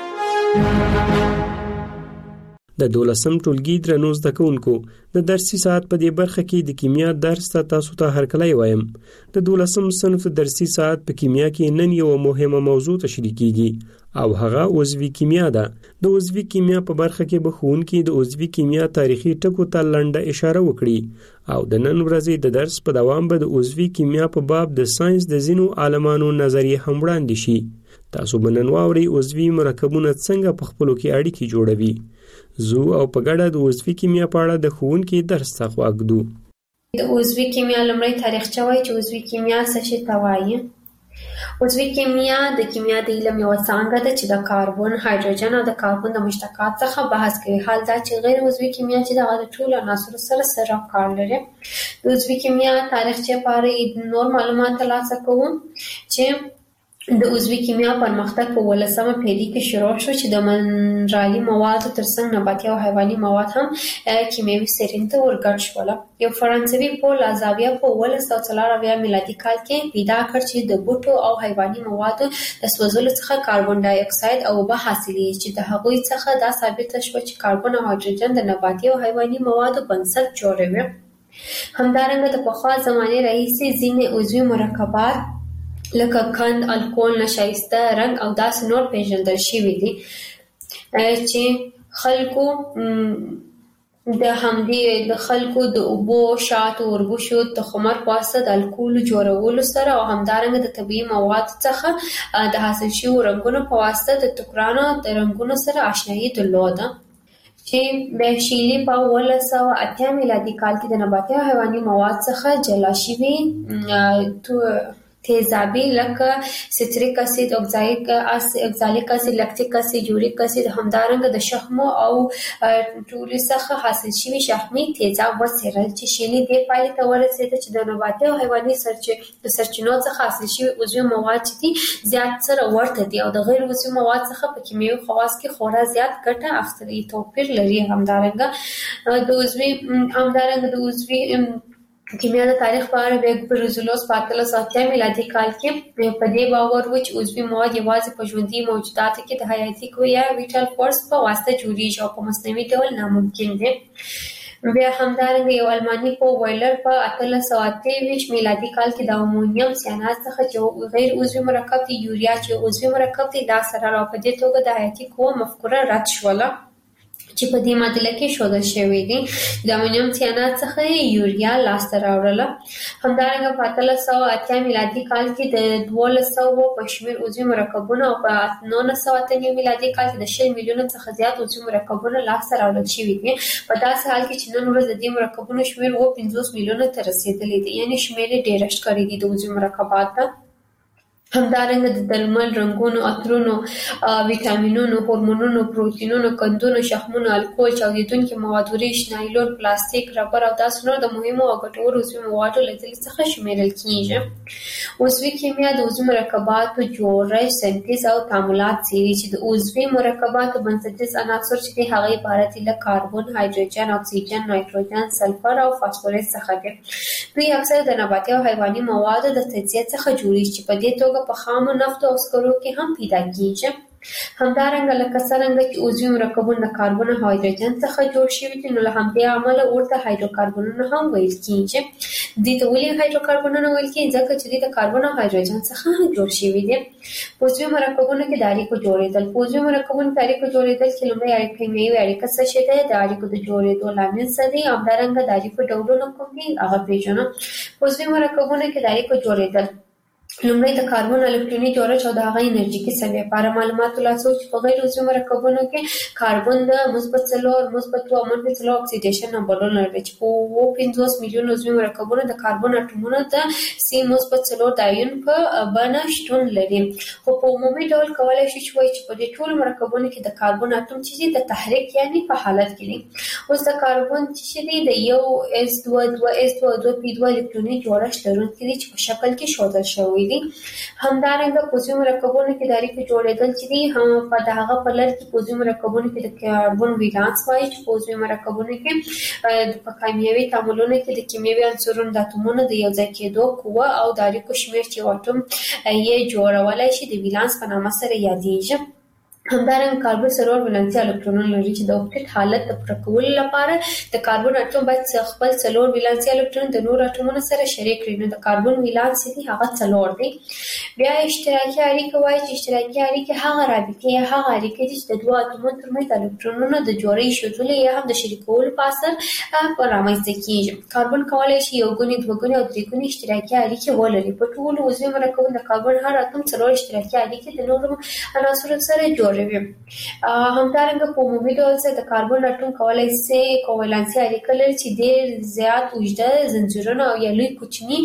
د 12م ټولګي درنو زده کوونکو د درسي ساعت په دې برخه کې د کیمیا درس تاسو ته هرکلی وایم. د 12م صنف درسي ساعت په کیمیا کې نن یو مهمه موضوع تشریح کیږي او هغه عضوي کیمیا ده. د عضوي کیمیا په برخه کې به ښوونکي د عضوي کیمیا تاریخي ټکو ته لنډه اشاره وکړي او د نن ورځې د درس په دوام به د عضوي کیمیا په باب د ساينس د ځینو عالمانو نظریه هم وړاندې شي. تاسو به نن واورئ عضوي مرکبونه څنګه په خپلو کې اړیکې جوړوي. زو او په ګډه د عضوي کیمیا په اړه د ښوونکي درس ته غوږدو. د عضوي کیمیا لومړی تاریخچه وایي چې عضوي کیمیا څه شي ته وایي. عضوي کیمیا د کیمیا د علم یوه څانګه ده چې د کاربن، هایدروجن او د کاربن د مشتقات څخه بحث کوي. حال دا چې غیر عضوي کیمیا چې دغه د ټولو عناصرو سره کار لري. د عضوي کیمیا تاریخچه په اړه نور معلومات ترلاسه کوو چې د عضوي کیمیا پرمختګ په 18مه پیړۍ کې شروع شو چې د منرالي موادو ترڅنګ نباتي او حیواني مواد هم کیمیاوي سرین ته ورګډ شول. یو فرانسوي پول لازاویه په 1904 میلادي کال کې پیدا کړ چې د بوټو او حیواني موادو د سوځولو څخه کاربن ډای اکساید او اوبه حاصلېږي چې د هغوی څخه دا ثابته شوه چې کاربن او هایدروجن د نباتي او حیواني موادو بنسټ جوړوي. همدارنګه د پخوا زمانې راهیسې ځینې عضوي مرکبات لکه قند، الکول، نشایسته، رنګ او داسې نور پیژندل شوي دي چې خلکو د اوبو، شاتو، وربشو، تخمر په واسطه د الکول جوړولو سره او همدارنګه د طبیعي موادو څخه د حاصل شویو رنګونو په واسطه د ټوکرانو د رنګونو سره آشنایي درلوده چې د شیلي په 1980 میلادي کال کې د نباتي او حیواني مواد څخه جلا شوي تیزابي لکه سیتریک اسید، اکزالیک اسید، لکتیک اسید، یوریک اسید، همدارنګه د شحمو او ټولو څخه حاصل شوي شحمي تیزاب وڅېړل چې شیلي دې پایلې ته ورسېده چې د نباتي او حیواني سرچینو څخه حاصل شوي عضوي مواد چې دي زیات سره ورته دي او د غیر عضوي مواد څخه په کیمیاوي خواص کې خورا زیات ګټه اخیستلي توپیر لري. همدارنګه د عضوي کیمیا د تاریخ په اړه بروزولوس په 1880 میلادي کال کې په دې باور و چې عضوي مواد یوازې په ژوندي موجوداتو کې د حیاتي قوې یا ویټال فورس په واسطه جوړیږي او په مصنوعي ډول ناممکن دي. بیا همدارنګه یو الماني په ویلر په 1823 میلادي کال کې د امونیم سیانات څخه چې غیر عضوي مرکب دی یوریا چې عضوي مرکب دی لاس سره راو په دې توګه د حیاتي قوې مفکوره رد شوله چې په دې معادله کې ښودل شوی دی د امونیم سیانات څخه یوریا لاسته راوړله. همدارنګه په 1880 میلادي کال کې د 1200 په شمېر عضوي مرکبونه او په 1908 میلادي کال کې د 10 میلیونو څخه زیات عضوي مرکبونه لاسته راوړل شوي دي. په داسې حال کې چې نن ورځ د دې مرکبونو شمېر 50 میلیونو ته رسېدلی دی، یعنې شمېر یې ډېرښت کړی دی د عضوي مرکباتو. همدارنګه د درمل، رنګونو، عطرونو، ویټامینونو، هورمونونو، پروتینونو، قندونو، شحمونو، الکول، چاودیدونکي مواد، وریښ، نایلون، پلاستیک، ربر او داسې نور د مهمو او ګټورو عضوي موادو له ډلې څخه شمیرل کیږي. عضوي کیمیا د عضوي مرکباتو جوړښت، سنتیز او تعاملات څېړي چې د عضوي مرکباتو بنسټیز عناصر چې دي هغه عبارت دي له کاربن، هایدروجن، اکسیجن، نایتروجن، سلفر او فاسفورس څخه دي. دوی اکثر د نباتي او حیواني موادو د تجزیه څخه جوړیږي چې په دې توګه په خامو نفتو او سکرو کې هم پیدا کیږي. همدارنګه لکه څرنګه چې عضوي مرکبونه د کاربن او هایدروجن څخه جوړ شوي دي، نو له همدې امله ورته هایدروکاربنونه هم ویل کیږي. دې ته ولې هایدروکاربنونه ویل کیږي؟ ځکه چې دوی د کاربن او هایدروجن څخه جوړ شوي دي. په عضوي مرکبونو کې د اړیکو جوړېدل کې لومړی کیمیاوي اړیکه څه شی ده؟ د اړیکو د جوړېدو لامل څه دی؟ همدارنګه د اړیکو ډولونه کوم دي هغه پېژنو. په عضوي مرکبونو کې د اړیکو جوړېدل لومړی د کاربن الکتروني جوړښت او د هغه انرژیکي سوي لپاره معلومات ترلاسه چې په غیر عضوي مرکبونو کې کاربن د مثبت 4 مثبت 2 منفي 4 اکسیډیشن نمبرونه لري چې په 50 میلیون عضوي مرکبونو د کاربن اټومونو د سی مثبت 4 د آیون په بڼه شتون لري. خو په عمومي ډول کولای شي چې وایي چې په دې ټولو مرکبونو کې د کاربن اټوم چې د تحریک یعنی په حالت کې دي. اوس د کاربن چې دی د یو s2 2s2 2p2 الکتروني جوړښت لرونکي دي چې په شکل کې ښودل شوی دي. همدارنګه په عضوي مرکبونو کې د اړیکو جوړېدل چې دي هم په دغه په لړ کې په عضوي مرکبونو کې د کاربن ولانس وایي چې په عضوي مرکبونو کې په کیمیاوي تعاملونو کې د کیمیاوي عنصرونو د اتومونو د یو ځای کېدو قوه او د اړیکو شمېر چې اټوم یې جوړولای شي د ولانس په نامه سره یادېږي. همدارنګه کاربن سلور ولانسي الکترونونه لري چې د اوکټیت حالت د پوره کولو لپاره د کاربن اټوم باید خپل سلور ولانسي الکترون د نور اټومونو سره شریک کړي. نو د کاربن ولانس دی هغه څلور دی. بیا اشتراکي اړیکه وایي چې اشتراکي اړیکه هغه رابطه یا هغه اړیکه دي چې د دوه اټومونو ترمنځ د الکترونونو د جوړې شدول یا هم د شریکولو په اثر په رامنځته کیږي. کاربن کولای شي یو ګونی دوه ګونی او درې ګونی اشتراکي اړیکې ولري. په ټولو عضوي مرکبونو د کاربن هر اټوم څلور اشتراکي اړیکې د نورو عناصرو سره جوړوي. همدارنګه په عمومي ډول سره د کاربن اټوم کولای شي کوولانسي اړیکه لري چې ډېر زیات اوږده زنجیرونه او یا لوی کوچني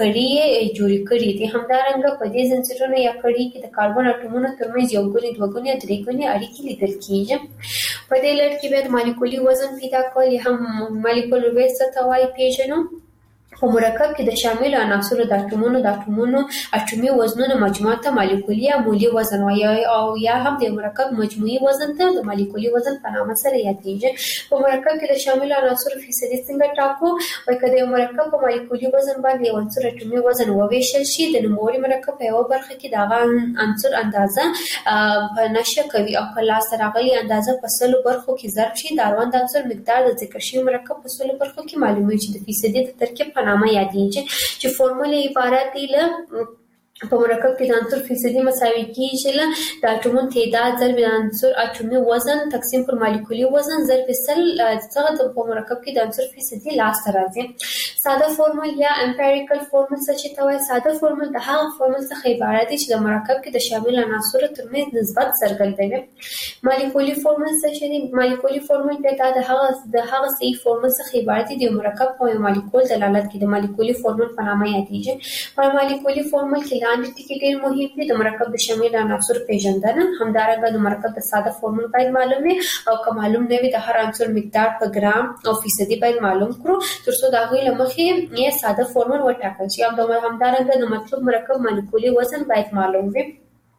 کړي جوړ کړي دي. همدارنګه په دې زنجیرونو یا کړي کې د کاربن اټومونو ترمنځ یو ګونی دوه ګونی او درې ګونی اړیکې لیدل کیږي. په دې لړ کې به د مالیکولي وزن پیدا کول یا هم مالیکول ویټ څه ته وایي پیژنو. په مرکب کې د شامل عناصرو د اټومونو اټومي وزنونو مجموعه ته مالیکولي یا مولي وزن وایي او یا هم د مرکب مجموعي وزن ته د مالیکولي وزن په نامه سره یادېږي. په مرکب کې د شامل عناصرو فیصدي څنګه ټاکو؟ وایي که د یو مرکب په مالیکولي وزن باندې یو عنصر اټومي وزن وویشل شي د نوموړي مرکب په یوه برخه کې د هغه عنصر اندازه په نشه کوي او که لاسته راغلې اندازه په 100 برخو کې ضرب شي د اړوند عنصر مقدار د ذکر شوي مرکب په 100 برخو کې معلومیږي چې د فیصدي د ترکیب په نامه یادېږي چې فورمول عبارت دی له په مرکب کې د عنصر فیصدي مساوي کیږي له د اټومونو تعداد ضرب د عنصر اټومي وزن تقسیم پر مالیکولي وزن ضرب 100 څخه په مرکب کې د عنصر فیصدي لاسته راځي. ساده فورمول یا امپیریکل فورمول څه ته وایي؟ ساده فورمول د هغه فورمول څخه عبارت دی چې د مرکب کې د شامل عناصرو ترمنځ نسبت څرګندوي. مالیکولي فورمول څه دی؟ مالیکولي فورمول د هغه صحیح فورمول څخه عبارت دی د مرکب په مالیکول دلالت کوي. د مالیکولي فورمول په نامه یادېږي. په مالیکولي فورمول کې لاندې ټکي ډېر مهم دي. د مرکب د شامل عناصرو پیژندنه، همدارنګه د مرکب د ساده فورمول باید معلوم وي او که معلوم نه وي د هر عنصر مقدار په ګرام او فیصدي باید معلوم کړو ترڅو د هغوی له مخې یې ساده فورمول وټاکل شي. همدارنګه د مطلوب مرکب مالیکولي وزن باید معلوم وي.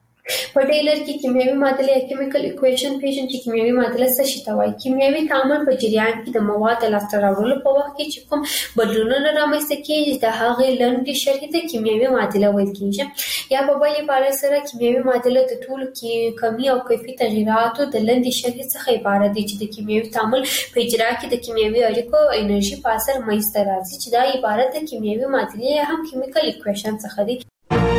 په دې لړ کې کیمیاوي معادله یا کیمیکل ایکویشن پیژنئ چې کیمیاوي معادله څه شي ته وایي. کیمیاوي تعامل په جریان کې د مواد د لاسته راوړلو په وخت کې چې کوم بدلونونه رامنځته کېږي د هغې لنډې شرحې ته کیمیاوي معادله ویل کېږي. یا په بل عبارت سره کیمیاوي معادله د ټولو کمي او کیفي تغیراتو د لنډې شرحې څخه عبارت دی چې د کیمیاوي تعامل په اجرا کې د کیمیاوي اړیکو او انرژي په اثر منځته راځي چې دا عبارت د کیمیاوي معادلې یا هم کیمیکل ایکویشن څخه دی.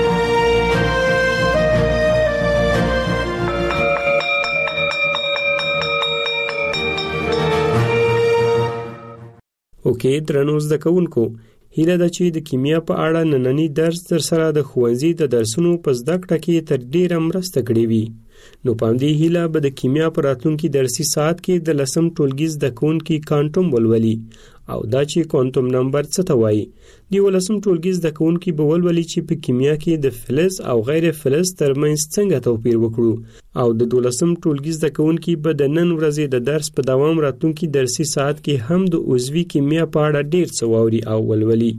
اوکې درنو زده کوونکو، هیله ده چې د کیمیا په اړه نننی درس در سره د ښوونځي د درسونو په زده کړه کې تر ډیره مرسته کړې وي. نو په همدې هیله به د کیمیا په راتلونکي درسي ساعت کې د 10م ټولګي زده کوونکي کوانټم ولولي او دا چې کوانټم نمبر څه ته وایي. د 11م ټولګي زده کوونکي به ولولي چې په کیمیا کې د فلز او غیر فلز ترمنځ څنګه توپیر وکړو او د 12م ټولګي زده کوونکي به د نن ورځې د درس په دوام راتلونکي درسي ساعت کې هم د عضوي کیمیا په اړه ډیر څه واوري او ولولي.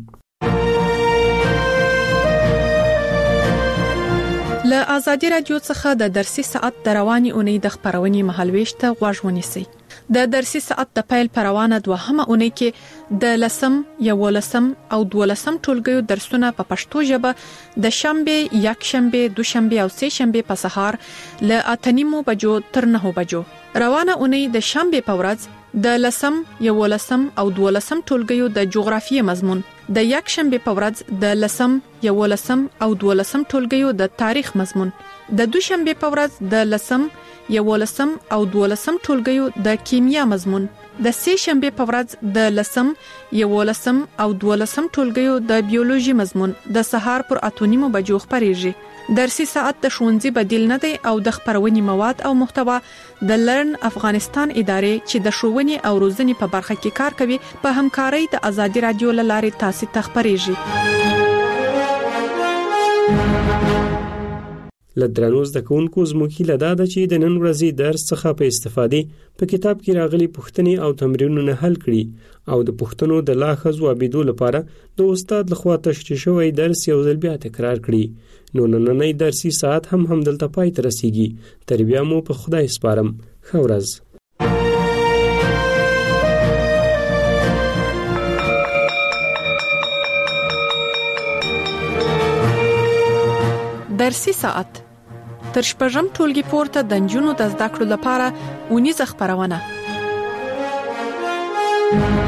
له آزادي رادیو څخه د درسي ساعت د رواني اونۍ د خبرونې مهالويش ته غوږ ونیسئ. د درسي ساعت د پیل پروانه دوهمه اونۍ کې د 10م، 11م او 12م ټولګیو درسونه په پښتو ژبه د شنبه، یکشنبه، دوشنبه او سه شنبه په سهار له 8:30 بجو تر 9 بجو. روانه اونۍ د شنبه په ورځ د 10م، 11م او 12م ټولګیو د جغرافیې مضمون، د یکشنبه په ورځ د 10م، 11م او 12م ټولګیو د تاریخ مضمون، د دوشنبه په ورځ د 10م، 11م او 12م ټولګیو د کیمیا مضمون، د سې شنبه په ورځ د لسم، یولسم او دولسم ټولګیو د بیولوژي مضمون د سهار پر 8:30 بجو خبريږي. درسي ساعت د ښوونځي بدیل نه دی او د خبرونې مواد او محتوا د لرن افغانستان ادارې چې د ښوونې او روزنې په برخه کې کار کوي په همکارۍ د ازادي رادیو لارې تاسو ته خبريږي. لدرانو زده کوونکو زموږ هیله ده چې د نن ورځې درس څخه په استفادې په کتاب کې راغلي پوښتنې او تمرینونه حل کړي او د پوښتنو د لا ښه ځوابېدو لپاره د استاد لخوا تشریح شوی درس یو ځل بیا تکرار کړي. نو نننۍ درسي ساعت هم دلته پای ته رسیږي. تر بیا مو په خدای سپارم. ښه ورځ. درسي ساعت تر شپږم ټولګي پورته د نجونو د زده کړو لپاره اونیزه خبرونه